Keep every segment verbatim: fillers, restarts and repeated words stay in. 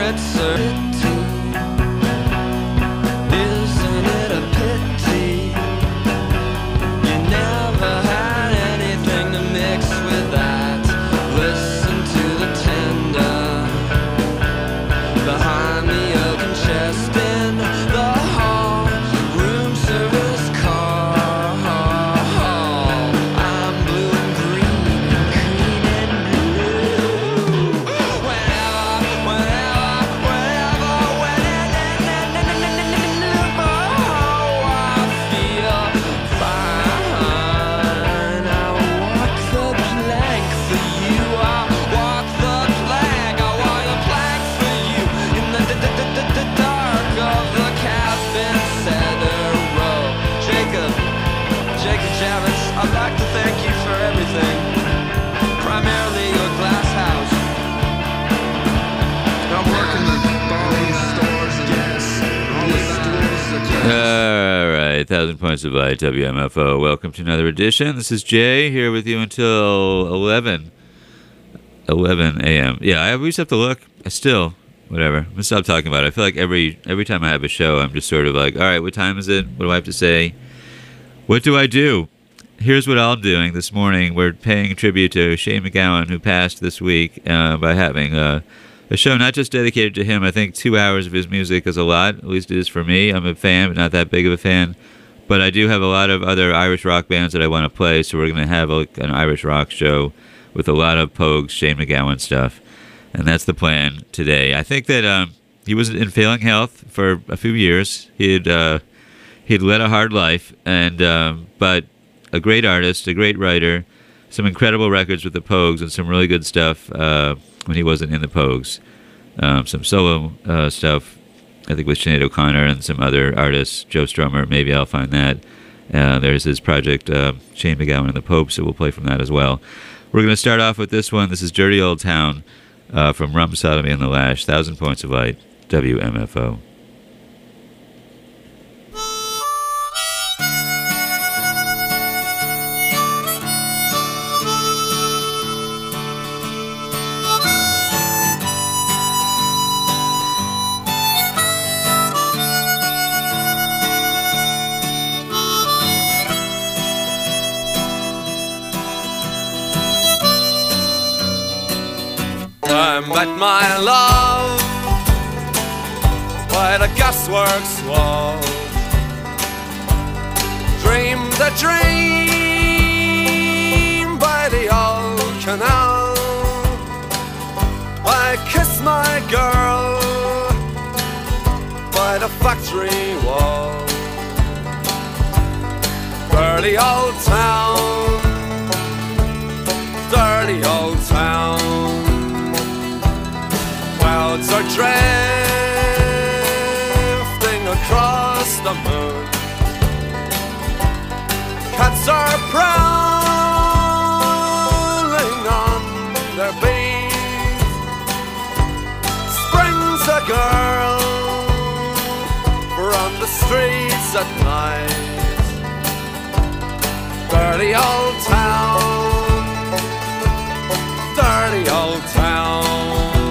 it's a pity. Isn't it a pity? You never had anything to mix with that. Listen to the tender behind the oaken chest in the hall. Room service call. I'm blue and green, green and blue. Whenever, whenever, whenever, whenever I feel fine, I walk the plank for you. I walk the plank, I walk the plank for you. In the d- d- d- d- d- dark of the cabin cedar row. Jacob, Jacob Javits, I'd like to thank you for everything. Primarily your glass house. I'm working the bone stores and yes, all the stores that All right, Thousand Points of Light, W M F O. Welcome to another edition. This is Jay here with you until eleven. eleven a.m. Yeah, I always have to look. I still, whatever. I'm gonna stop talking about it. I feel like every every time I have a show, I'm just sort of like, all right, what time is it? What do I have to say? What do I do? Here's what I'm doing this morning. We're paying tribute to Shane MacGowan, who passed this week, uh, by having uh, a show not just dedicated to him. I think two hours of his music is a lot. At least it is for me. I'm a fan, but not that big of a fan. But I do have a lot of other Irish rock bands that I want to play, so we're going to have a, an Irish rock show with a lot of Pogues, Shane MacGowan stuff. And that's the plan today. I think that um, he was in failing health for a few years. He'd uh, he'd led a hard life, and um, but a great artist, a great writer, some incredible records with the Pogues, and some really good stuff uh, when he wasn't in the Pogues. Um, some solo uh, stuff, I think, with Sinead O'Connor and some other artists. Joe Strummer, maybe I'll find that. Uh, there's his project, uh, Shane MacGowan and the Popes, so we'll play from that as well. We're going to start off with this one. This is Dirty Old Town uh, from Rum Sodomy and the Lash. Thousand Points of Light, W M F O. I met my love by the gasworks wall. Dreamed a dream by the old canal. I kissed my girl by the factory wall. Dirty old town, dirty old town. Clouds are drifting across the moon. Cats are prowling on their beat. Springs a girl from the streets at night. Dirty old town, dirty old town.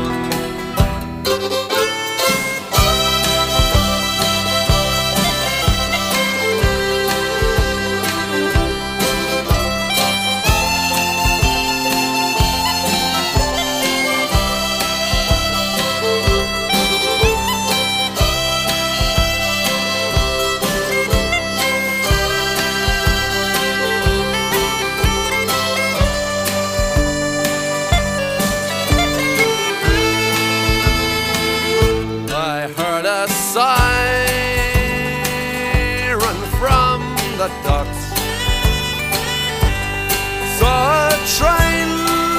The docks. Saw a train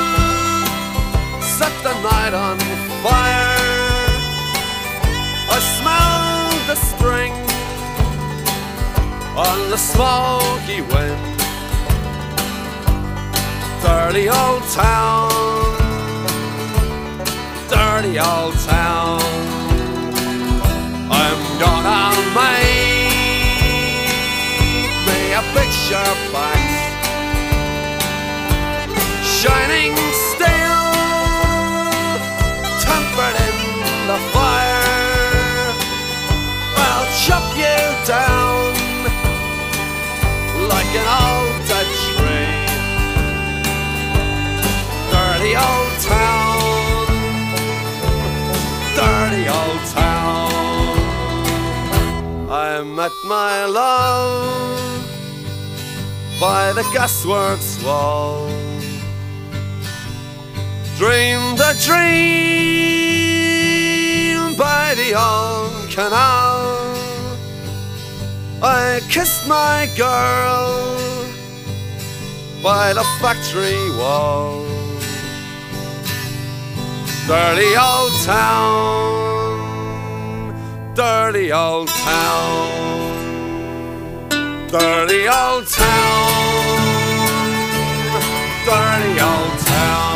set the night on fire. I smelled the string on the smoky wind. Dirty old town, dirty old town. I'm gonna make a picture box, shining steel, tempered in the fire. I met my love by the gasworks wall. Dreamed a dream by the old canal. I kissed my girl by the factory wall. Dirty old town, dirty old town, dirty old town, dirty old town.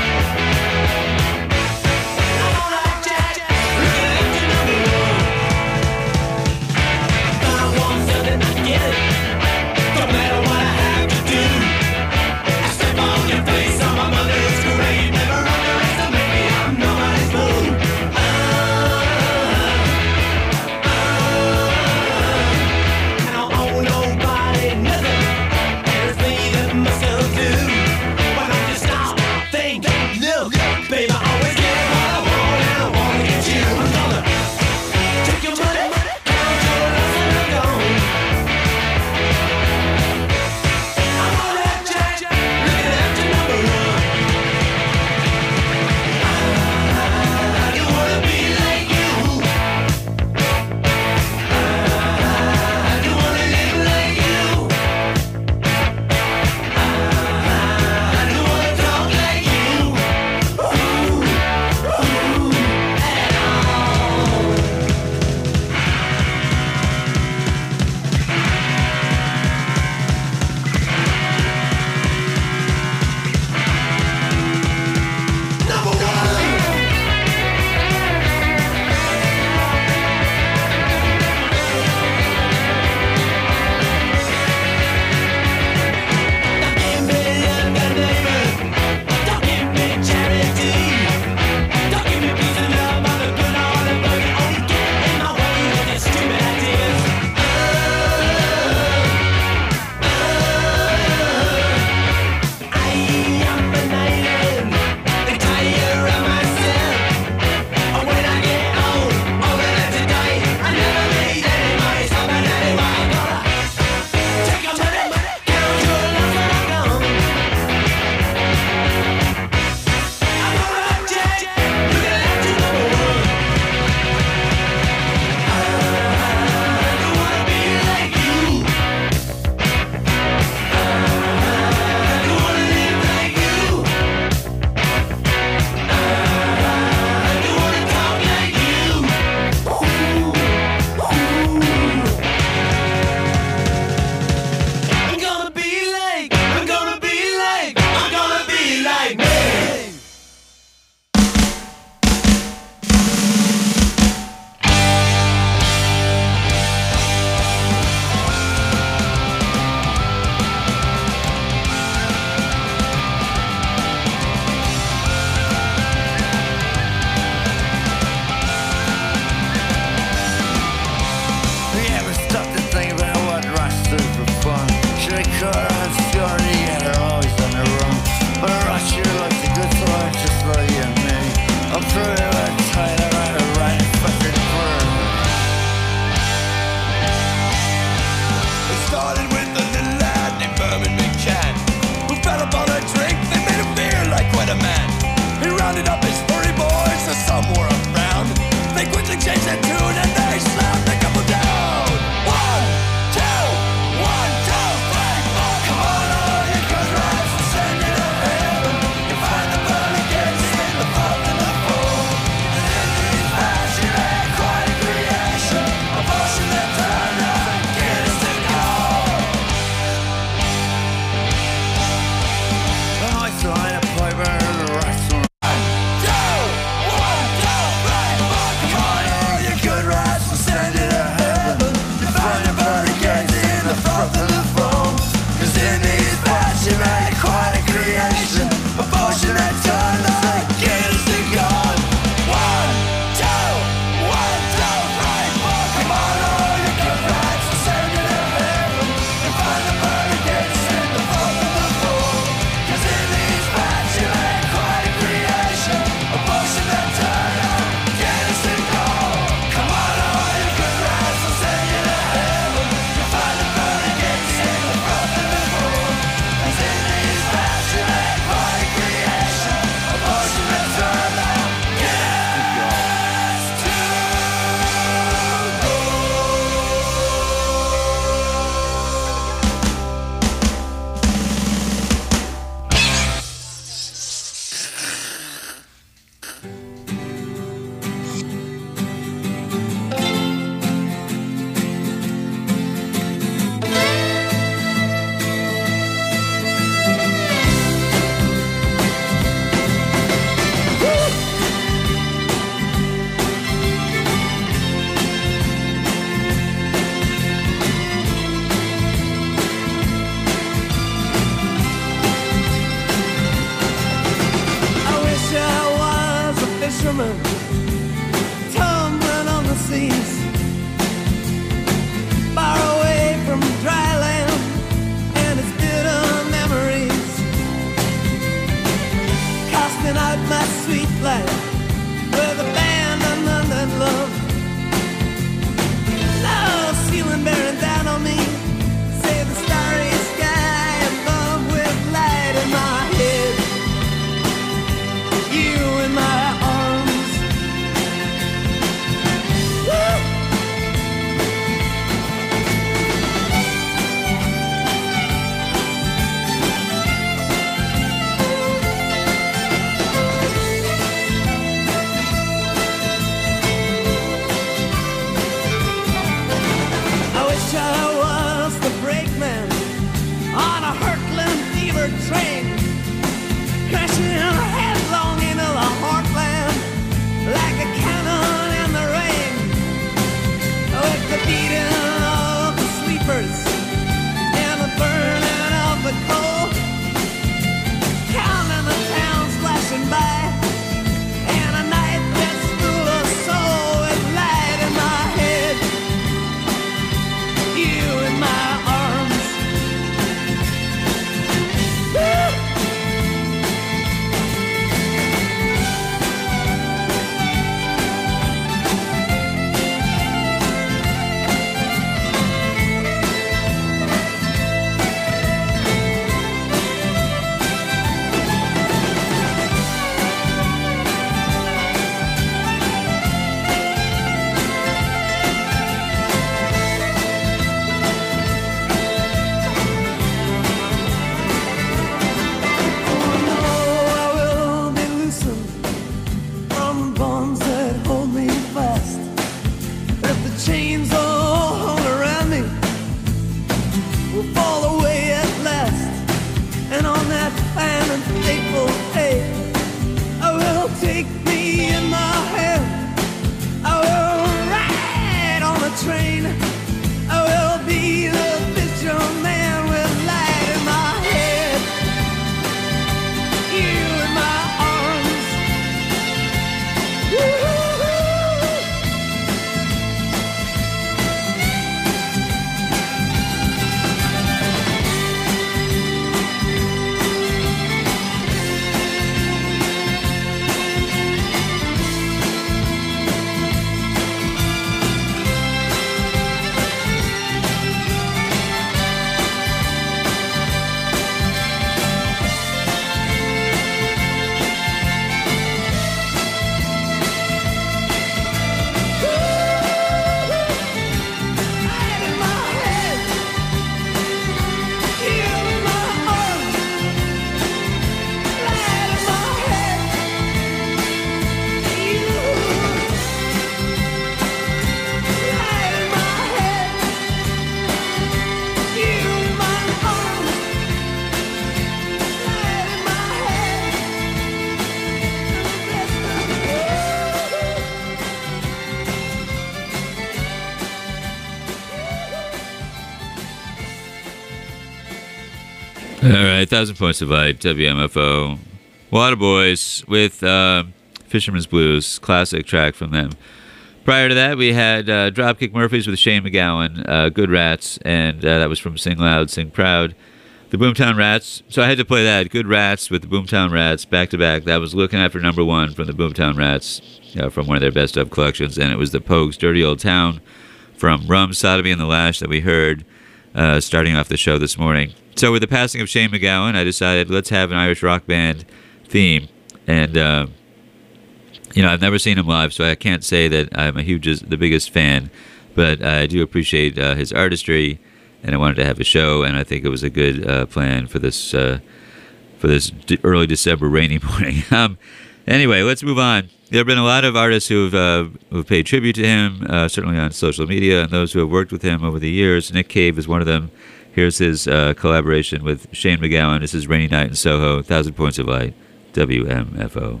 All right, Thousand Points of Light, W M F O. Waterboys with uh, Fisherman's Blues, classic track from them. Prior to that, we had uh, Dropkick Murphys with Shane MacGowan, uh, Good Rats, and uh, that was from Sing Loud, Sing Proud. The Boomtown Rats, so I had to play that. Good Rats with the Boomtown Rats, back to back. That was Looking After Number One from the Boomtown Rats, uh, from one of their best of collections, and it was the Pogues' Dirty Old Town from Rum, Sodomy, and the Lash that we heard uh, starting off the show this morning. So with the passing of Shane MacGowan, I decided let's have an Irish rock band theme, and uh, you know, I've never seen him live, so I can't say that I'm a huge, the biggest fan, but I do appreciate uh, his artistry, and I wanted to have a show, and I think it was a good uh, plan for this uh, for this d- early December rainy morning. um, anyway, let's move on. There have been a lot of artists who have uh, who've paid tribute to him, uh, certainly on social media, and those who have worked with him over the years. Nick Cave is one of them. Here's his uh, collaboration with Shane MacGowan. This is Rainy Night in Soho, Thousand Points of Light, W M F O.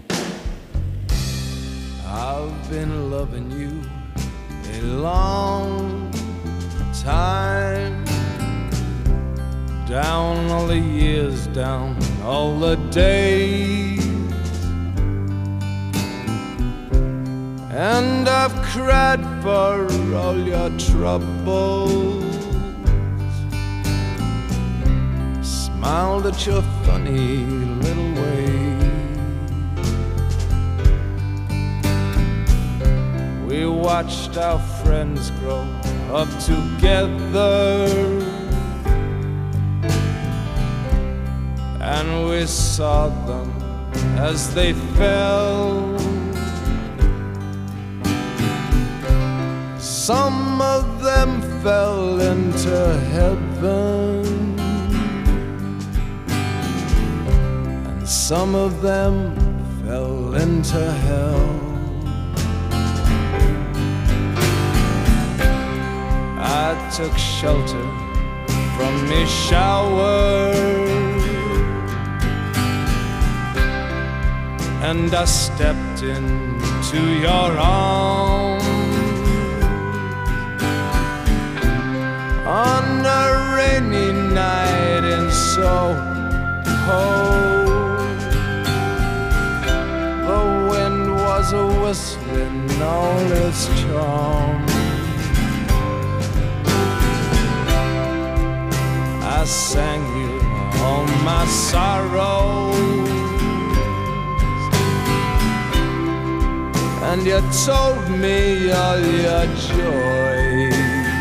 I've been loving you a long time, down all the years, down all the days, and I've cried for all your troubles, smiled at your funny little ways. We watched our friends grow up together, and we saw them as they fell. Some of them fell into heaven, and some of them fell into hell. I took shelter from me shower, and I stepped into your arms on a rainy night in Soho. The wind was a whistling all its charm. I sang you all my sorrows, and you told me all your joy.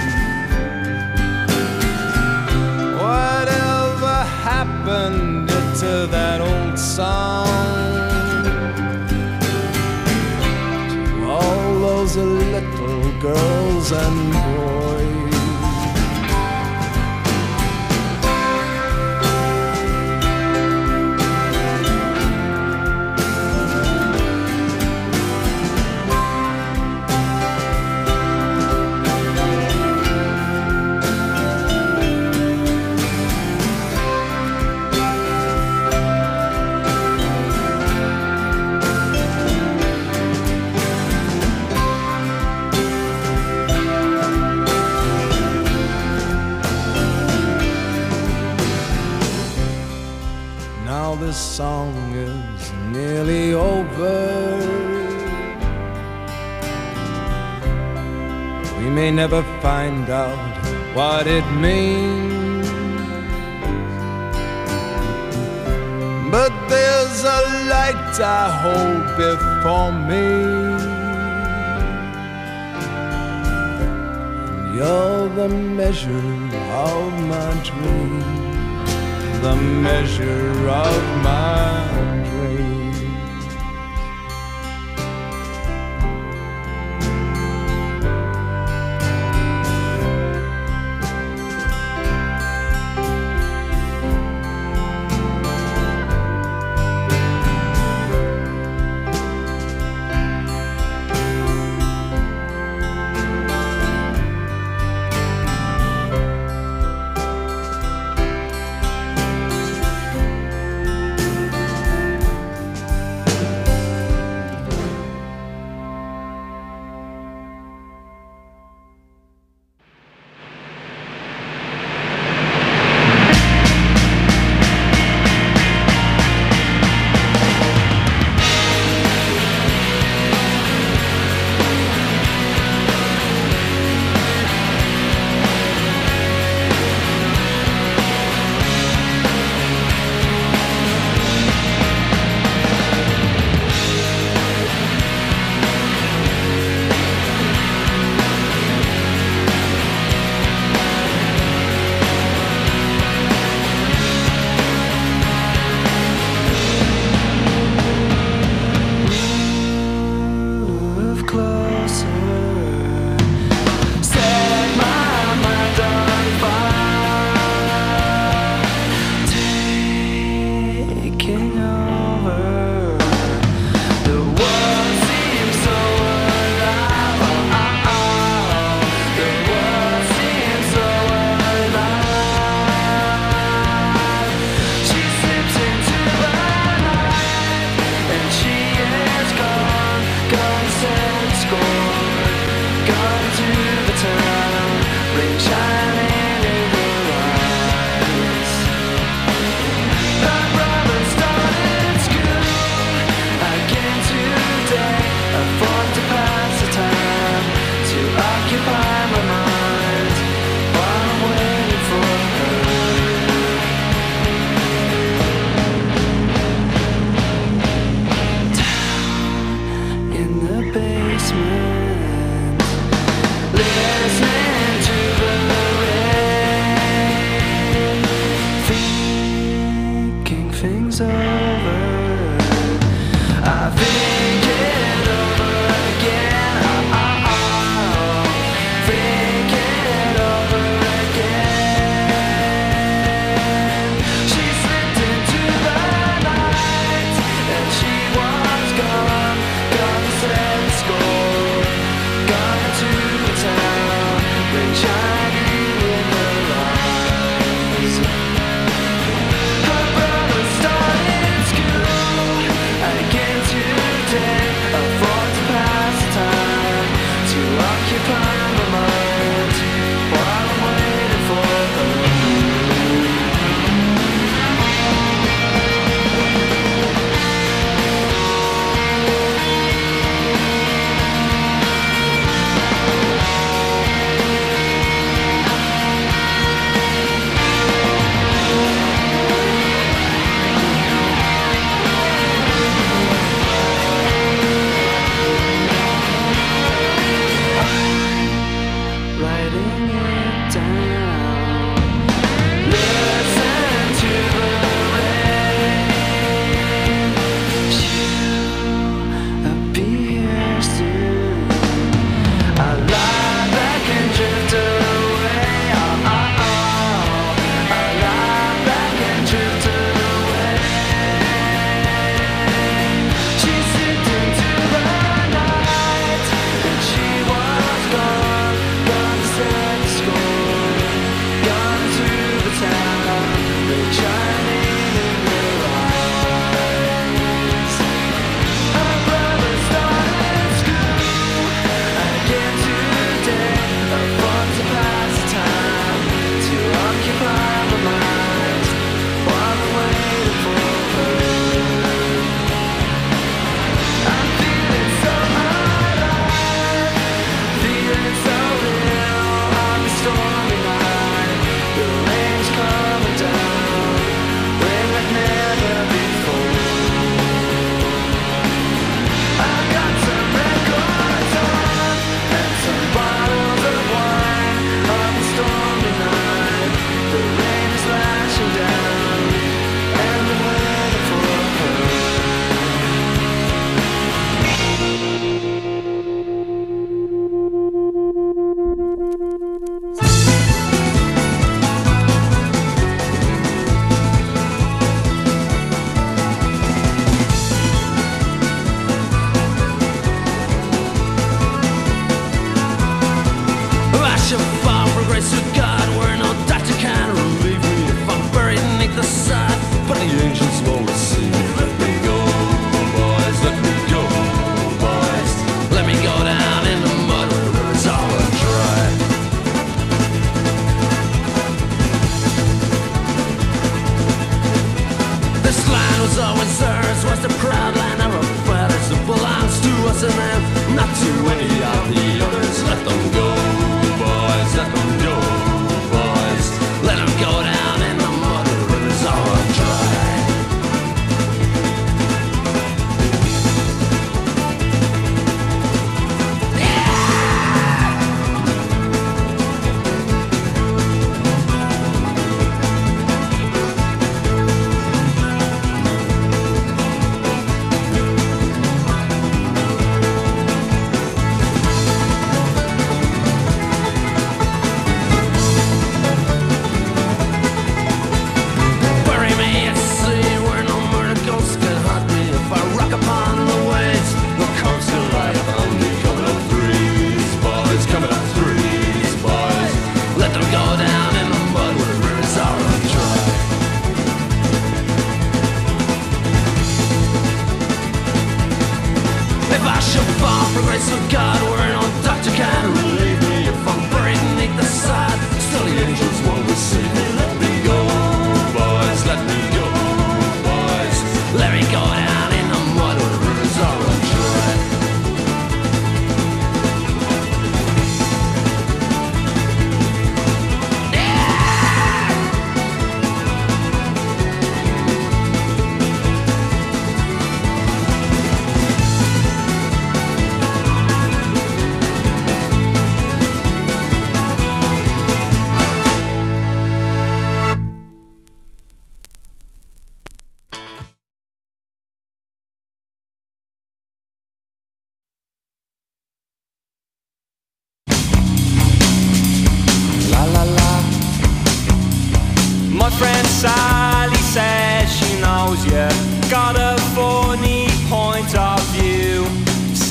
Whatever happened to that old song, to all those little girls and boys? This song is nearly over. We may never find out what it means, but there's a light I hold before me, and you're the measure of my dreams, the measure of my dreams.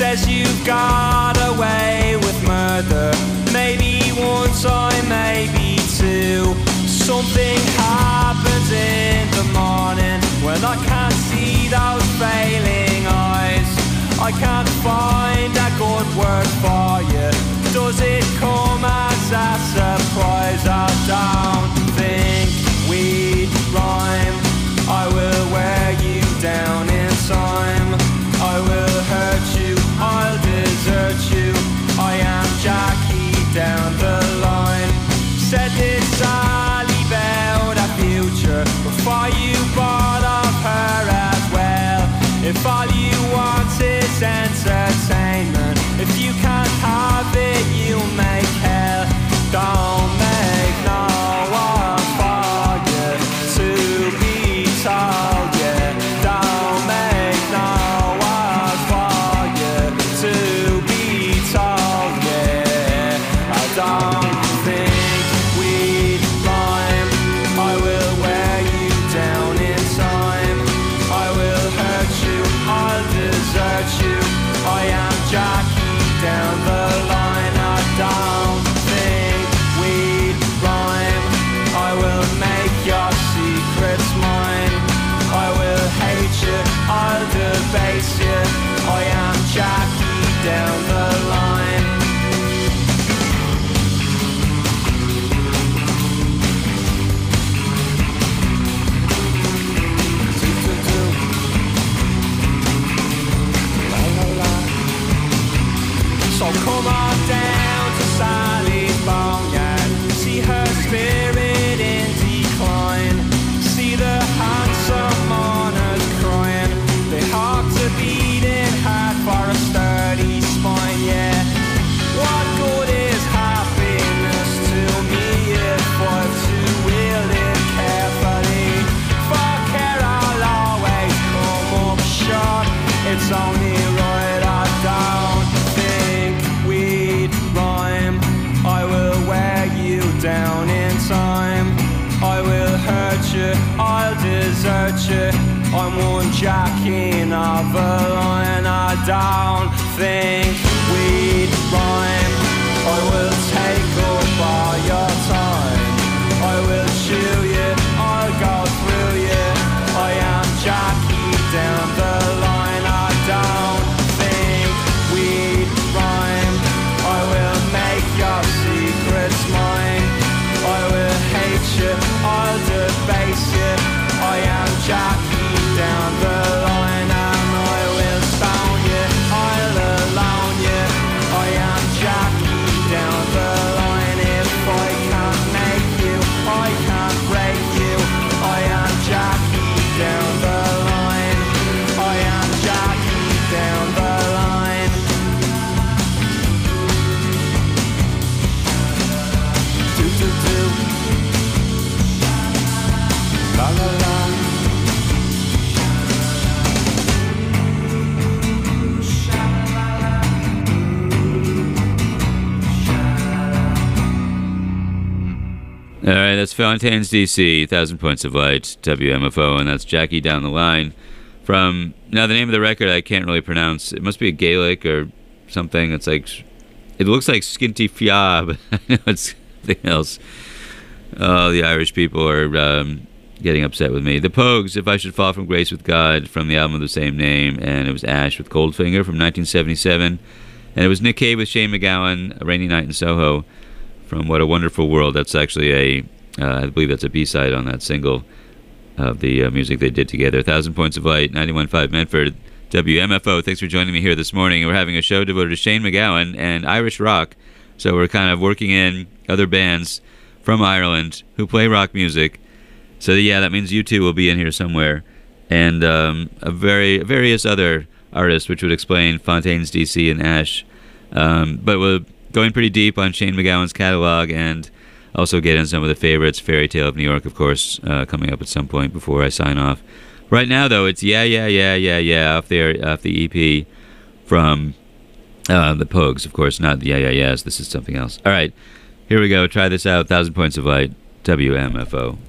says you've got away with murder. Maybe one time, maybe two. Something happens in the morning when I can't see those failing eyes. I can't find a good word for you. Does it come as a surprise? I don't think we'd rhyme. I will wear you down in time. I will hurt you, I'll desert you. I am Jackie down the line. Said this Sally about a future before you bought off her as well. If all you want is entertainment, if you can't have it, you make hell. Don't make no one for you to be told, yeah. Don't make no one for you to be told, yeah. I don't think we'd rhyme. I will wear you down in time. I will hurt you, I'll desert you. I am Jackie down the line. I don't think we'd rhyme. I will make your secrets mine. I will hate you, I'll debase you. I am Jackie down the line. Do, do, do. La, la, la. So come on down to Sally's boneyard. See her spirit in decline. See the handsome mourners crying. They have to beating hard for a sturdy spine, yeah. What good is happiness to me if I'm to wield it carefully? For care I'll always come up short. It's only right I don't think we'd rhyme. I will wear you down in time. I will hurt you, I'll desert you. I'm one Jackie of a line. I don't think we'd rhyme. I will take up all your time. I will chew you, I'll go through you. I am Jackie down the line. I don't think we'd rhyme. I will make your secrets mine. I will hate you, I'll debase you. I am Jackie down the line. And I will stone you, I'll alone you. I am Jackie down the line. If I can't make you, I can't break you. I am Jackie down the line. I am Jackie down the line. Do do do. La la la. All right, that's Fontaine's D C, Thousand Points of Light, W M F O, and that's Jackie Down the Line. From, now the name of the record I can't really pronounce. It must be a Gaelic or something. It's like, it looks like Skinty Fia, but I know it's something else. Oh, the Irish people are um, getting upset with me. The Pogues, If I Should Fall from Grace with God, from the album of the same name, and it was Ash with Goldfinger from nineteen seventy-seven, and it was Nick Cave with Shane MacGowan, A Rainy Night in Soho, from What a Wonderful World. That's actually a, uh, I believe that's a B-side on that single of the uh, music they did together. Thousand Points of Light, ninety-one point five Medford, W M F O. Thanks for joining me here this morning. We're having a show devoted to Shane MacGowan and Irish rock. So we're kind of working in other bands from Ireland who play rock music. So yeah, that means you two will be in here somewhere. And um, a very various other artists, which would explain Fontaine's D C and Ash. Um, but we're going pretty deep on Shane MacGowan's catalog and also get in some of the favorites. Fairy Tale of New York, of course, uh, coming up at some point before I sign off. Right now, though, it's Yeah, Yeah, Yeah, Yeah, Yeah off, their, off the E P from uh, the Pogues. Of course, not the Yeah, Yeah, Yeahs. This is something else. All right, here we go. Try this out. Thousand Points of Light, W M F O.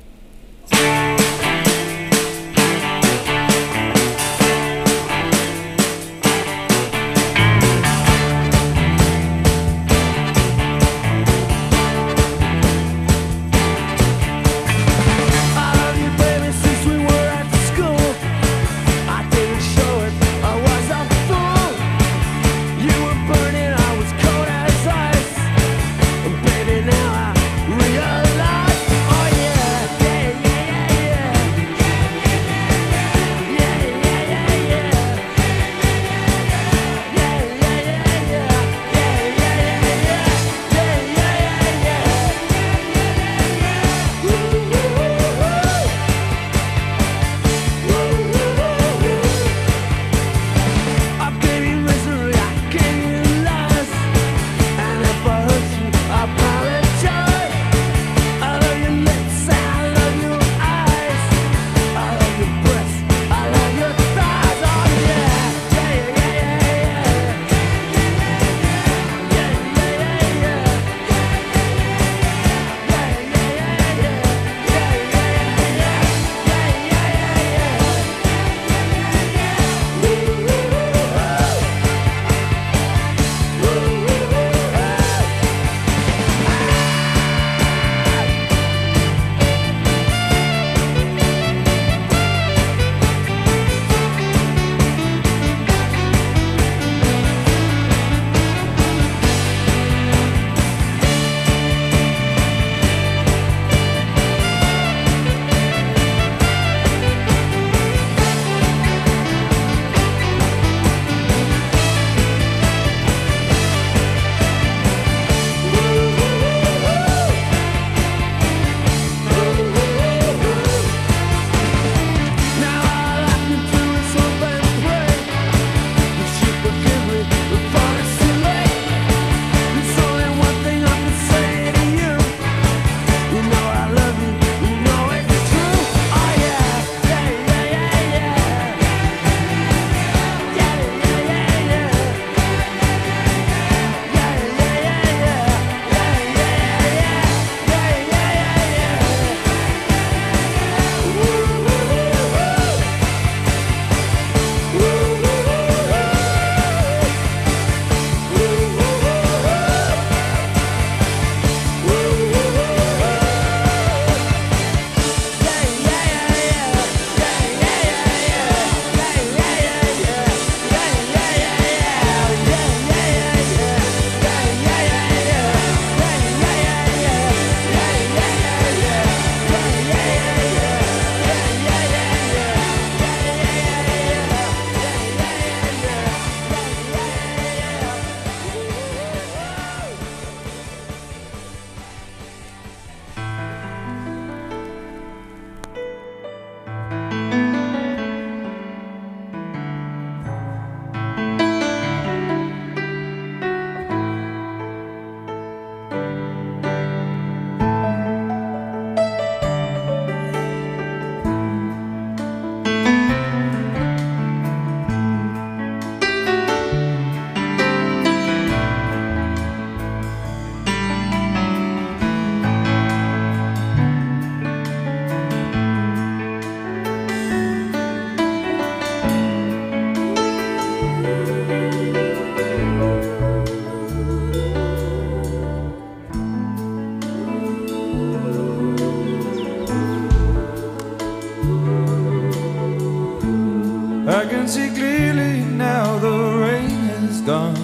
see clearly now the rain is gone.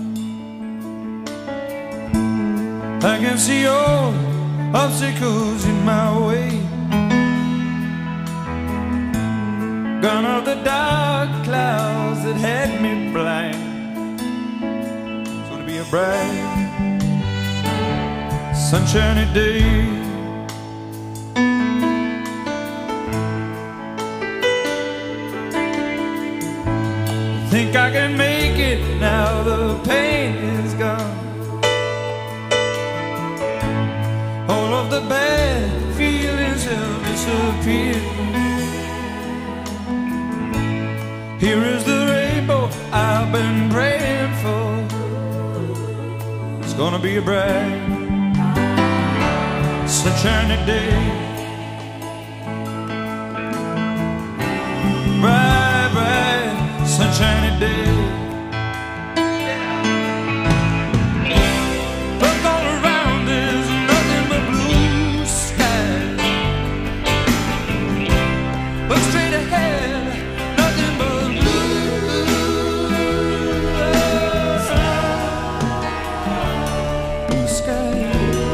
I can see all obstacles in my way. Gone are the dark clouds that had me blind. It's gonna be a bright, sunshiny day. Think I can make it now the pain is gone. All of the bad feelings have disappeared. Here is the rainbow I've been praying for. It's gonna be a bright, sunshiny day. Bright, bright, sunshiny day. Look all around, there's nothing but blue skies. Look straight ahead, nothing but blue skies.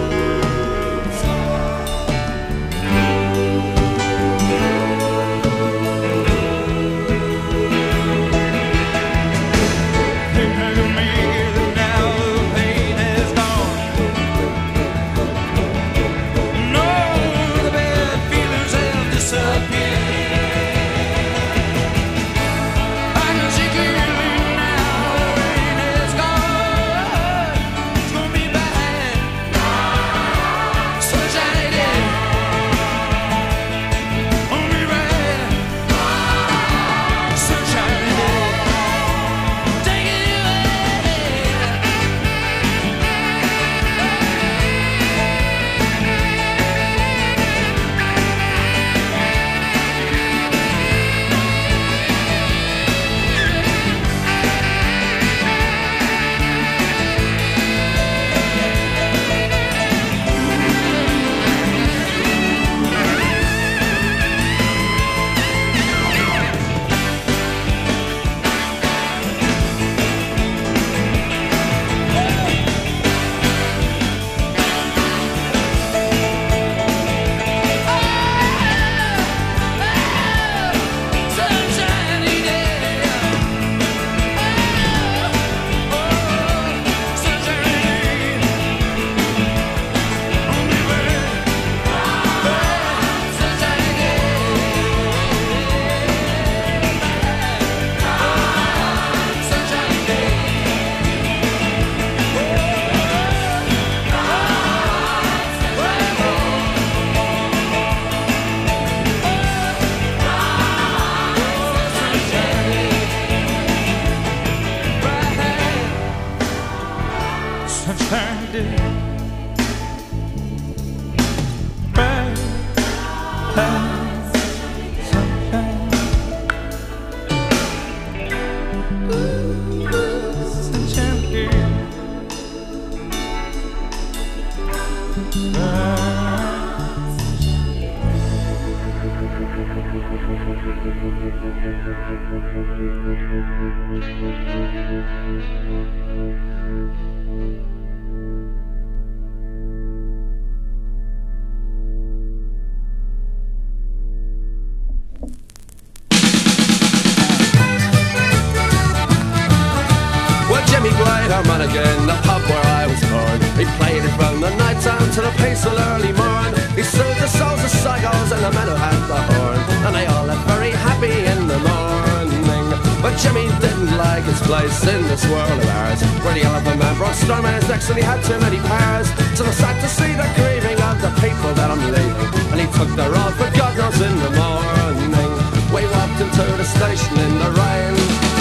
Again, the pub where I was born. He played it from the night time to the peaceful early morn. He soothed the souls of psychos and the men who had the horn, and they all lived very happy in the morning. But Jimmy didn't like his place in this world of ours, where the elephant man brought stormers next and he had too many powers. So I sad to see the grieving of the people that I'm leaving, and he took their all for God knows in the morning. We walked into the station in the rain.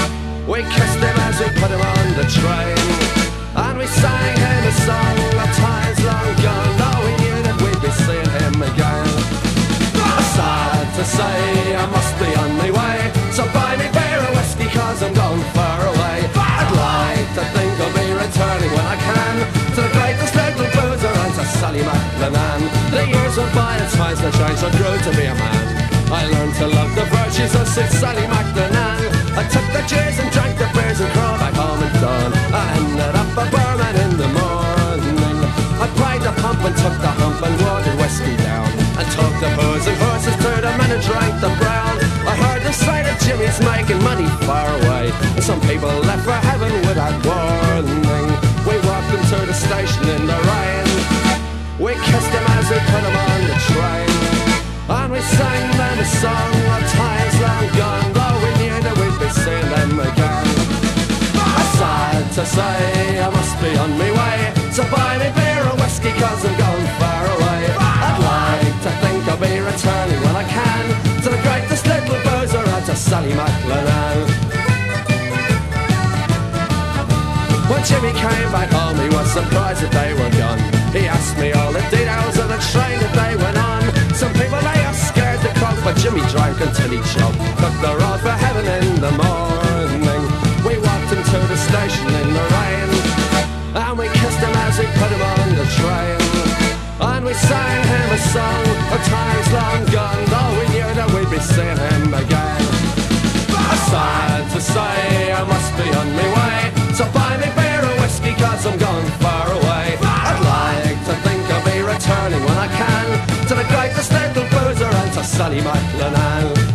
We kissed him as we put him on the train, and we sang him a song of times long gone. Now we knew that we'd be seeing him again. Sad to say I must be on my way, so buy me beer and whiskey cause I'm going far away. I'd like to think I'll be returning when I can to the greatest little boozer and to Sally McLennan. The years went by and twice the chance I grew to be a man. I learned to love the virtues of Sid Sally McLennan. I pub and watered whiskey down, and took the booze and horses to the men who drank the brown. I heard the sight of Jimmy's making money far away, and some people left for heaven without warning. We walked him to the station in the rain. We kissed him as we put him on the train, and we sang them a song of times long gone, though we knew that we'd be seeing them again. Sad to say, I must be on my way, so buy me beer or whiskey cause I'm going far away. I'd like to think I'll be returning when I can to the greatest little boozer out to Sally McLennan. When Jimmy came back home he was surprised that they were gone. He asked me all the details of the train that they went on. Some people they are scared to croak, but Jimmy drank until he choked. Took the road for heaven in the morning. We walked him to the station in the rain, and we kissed him as we put him on the train. And we sang him a song of times long gone, though we knew that we'd be seeing him again. Sad to say, I must be on my way, so buy me beer or whiskey cause I'm going far away. I'd like to think I'll be returning when I can to the greatest little boozer and to Sally McLennan.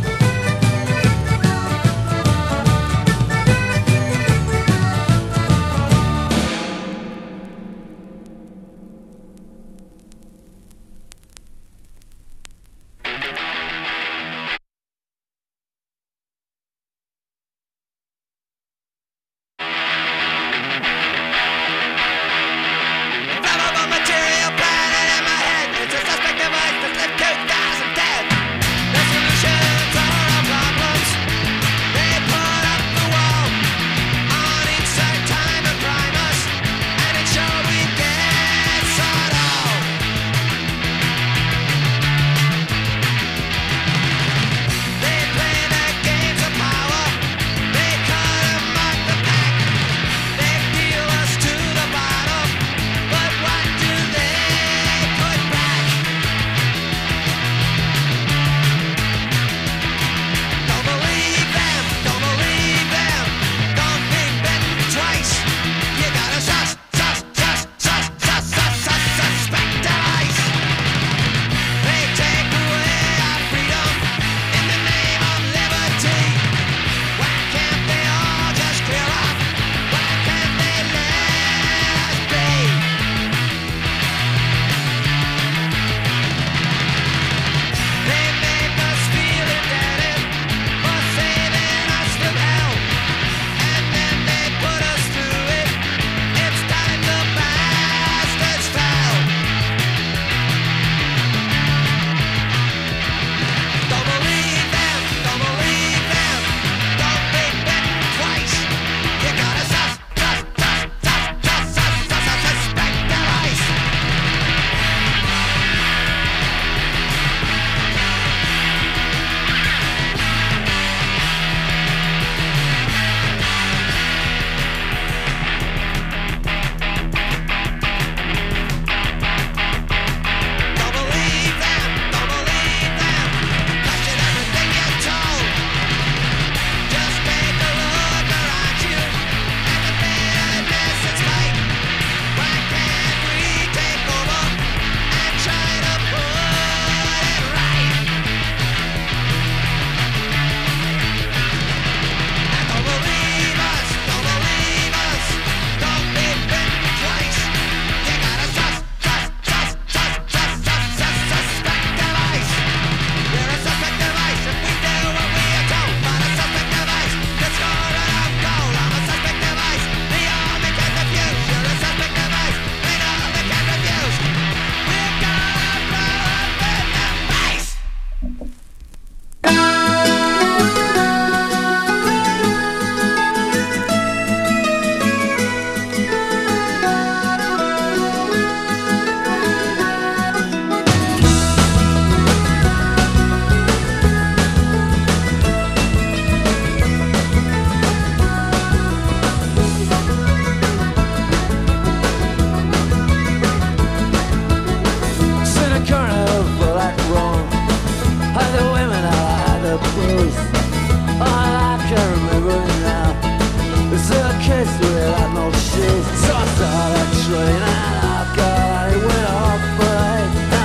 train and I got I went off right.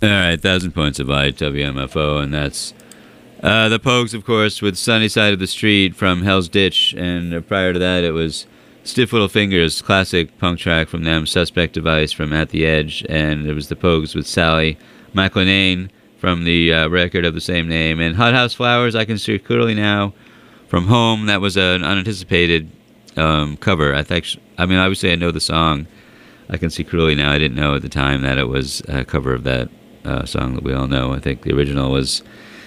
All right, Thousand Points of Light, W M F O, and that's uh, the Pogues, of course, with Sunny Side of the Street from Hell's Ditch, and uh, prior to that it was Stiff Little Fingers, classic punk track from them, Suspect Device from At the Edge, and it was the Pogues with Sally McLenane from the uh, record of the same name, and Hot House Flowers, I Can See Clearly Now from Home. That was an unanticipated um, cover. I think, I mean, obviously I know the song, I Can See Clearly Now. I didn't know at the time that it was a cover of that Uh, song that we all know. I think the original was,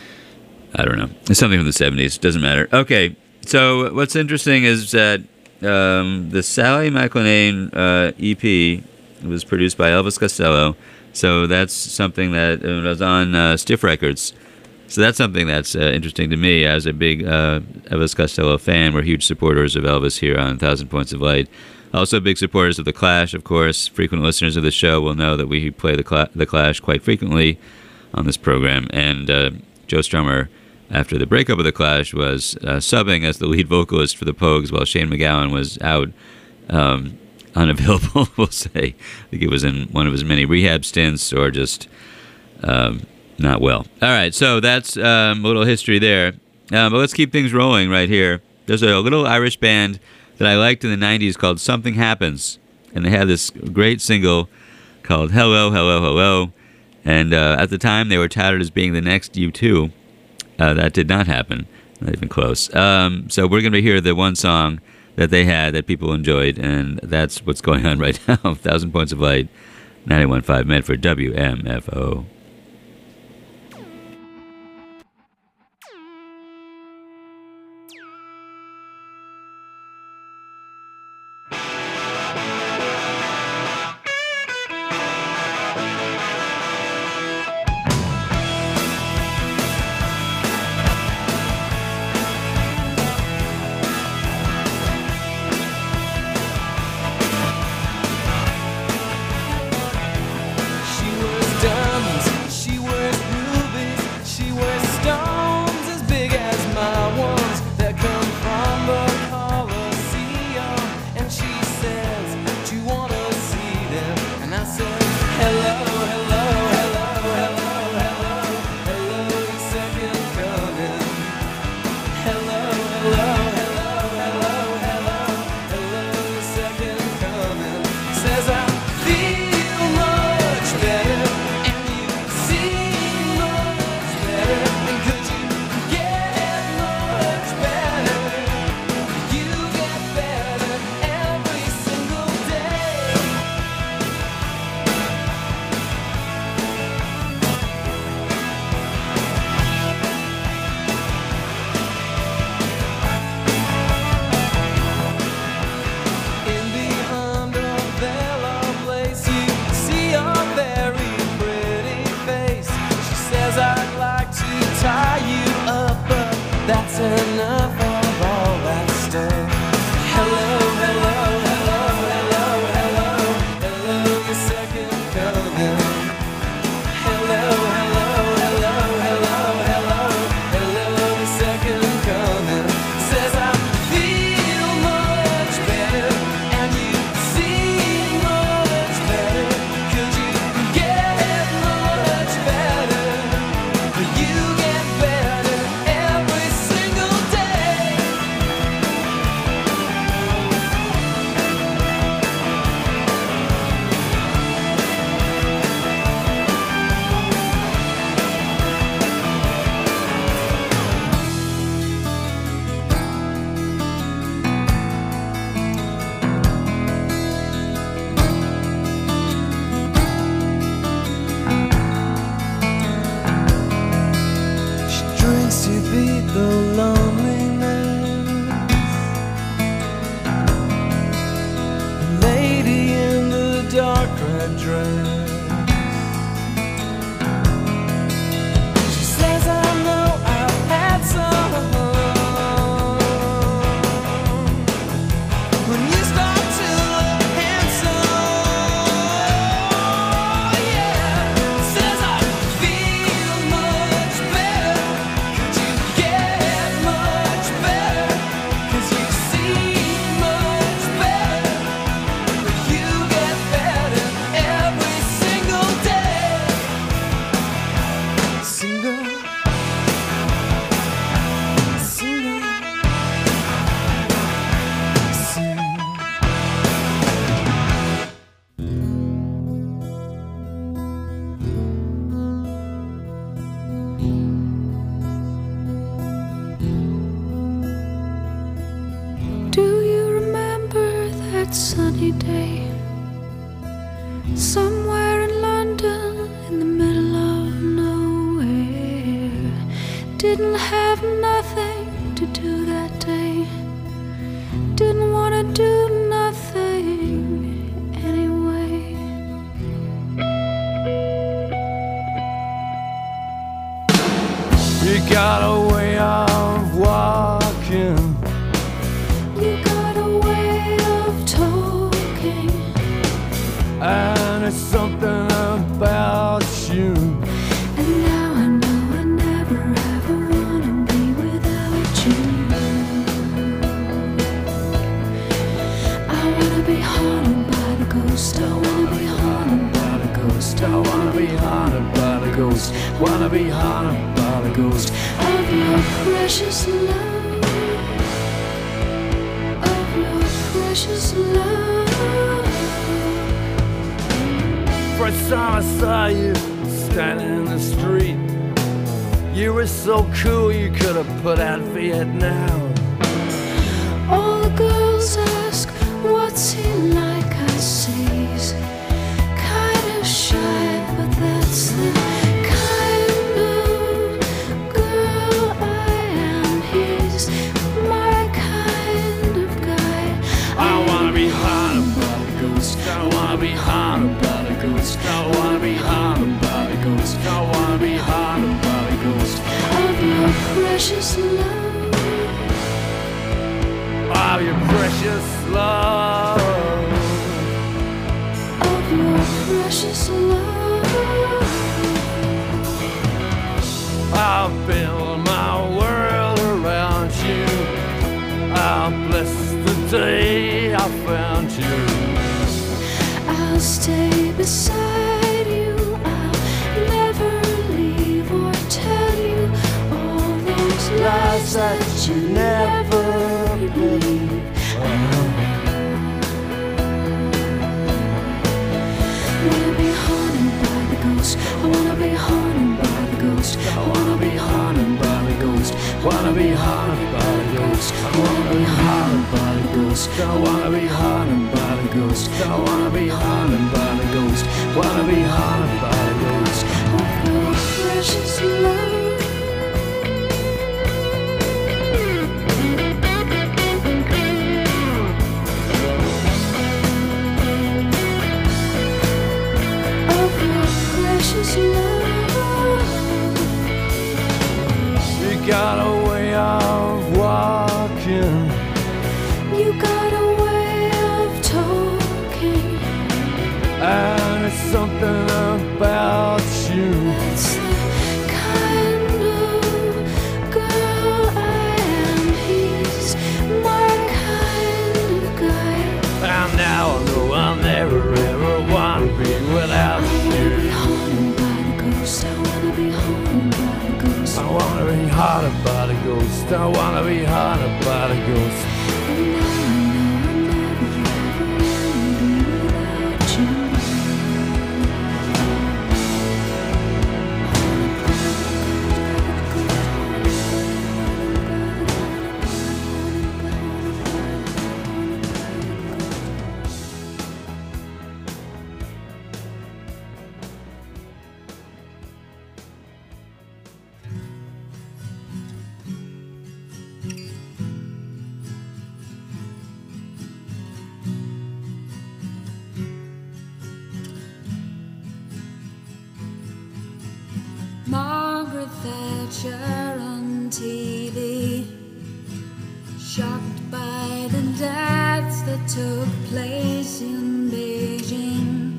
I don't know, it's something from the seventies. Doesn't matter. Okay, so what's interesting is that um, the Sally McLenane uh, E P was produced by Elvis Costello. So that's something that uh, was on uh, Stiff Records. So that's something that's uh, interesting to me as a big uh, Elvis Costello fan. We're huge supporters of Elvis here on Thousand Points of Light. Also big supporters of The Clash, of course. Frequent listeners of the show will know that we play The, Cla- the Clash quite frequently on this program. And uh, Joe Strummer, after the breakup of The Clash, was uh, subbing as the lead vocalist for the Pogues while Shane MacGowan was out, um, unavailable, we'll say. I think he was in one of his many rehab stints or just um, not well. All right, so that's um, a little history there. Uh, but let's keep things rolling right here. There's a little Irish band that I liked in the nineties called Something Happens. And they had this great single called Hello, Hello, Hello. And uh, at the time, they were touted as being the next U two. Uh, that did not happen. Not even close. Um, so we're going to hear the one song that they had that people enjoyed. And that's what's going on right now. Thousand Points of Light, ninety-one point five Medford, W M F O. Dumb as Didn't have nothing to do that day. Didn't want to do nothing anyway. You got a way of walking. You got a way of talking. And it's something about you. And now I know I never ever wanna be without you. I wanna be haunted by the ghost. I wanna be haunted by the ghost. I wanna be haunted by the ghost. Wanna be haunted by the ghost of your precious love. Of your precious love. First time I saw you standing in the street, you were so cool you could have put out Vietnam. All the girls ask, what's he like? I say he's kind of shy, but that's the kind of girl I am. He's my kind of guy. I wanna be haunted by the ghost. I wanna be haunted by the ghost. I wanna be haunted by the ghost. I wanna be haunted by the ghost of your precious love. Of your precious love. Of your precious love. I'll build my world around you. I'll bless the day I found you. I'll stay beside you. I'll never leave or tell you all those lies that you never believe. I wanna be haunted by the ghost. I wanna be haunted by the ghost. I wanna be haunted by the ghost. Wanna be haunted by the ghost. I wanna be haunted by the ghost. I wanna be haunted by the ghost. I wanna be haunted by the ghost. Wanna be haunted by the ghost of your precious love. Of your precious love. You got a way of walking. You got a way of talking. And it's something about you. It's the kind of girl I am. He's my kind of guy. And now I know I'll never ever want to be without I wanna you. be haunted by the ghost. I wanna be haunted by the ghost. I wanna be haunted by the ghost. I wanna be haunted by the ghost. And now I know I never ever wanna be without you. Margaret Thatcher on T V, shocked by the deaths that took place in Beijing.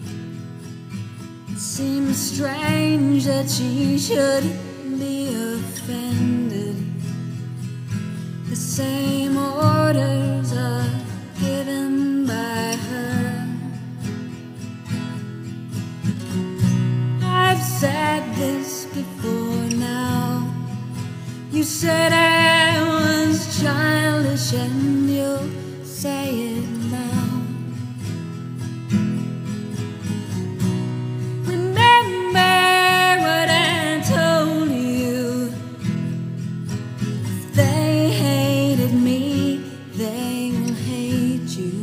It seems strange that she should be offended. The same orders are given by her. I've said this before now. You said I was childish and you'll say it now. Remember what I told you. If they hated me, they will hate you.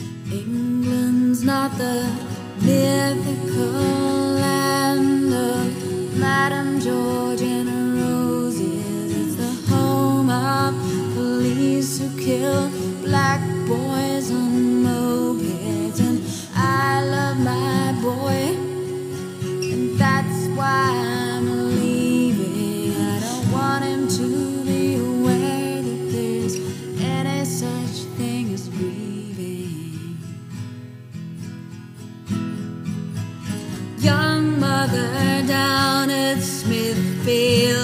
England's not the mythical land of Madame George and her roses. It's the home of police who kill black boys on mopeds. And I love my boy, and that's why I'm leaving. I don't want him to be aware that there's any such thing as grieving. Young mother down at Smithfield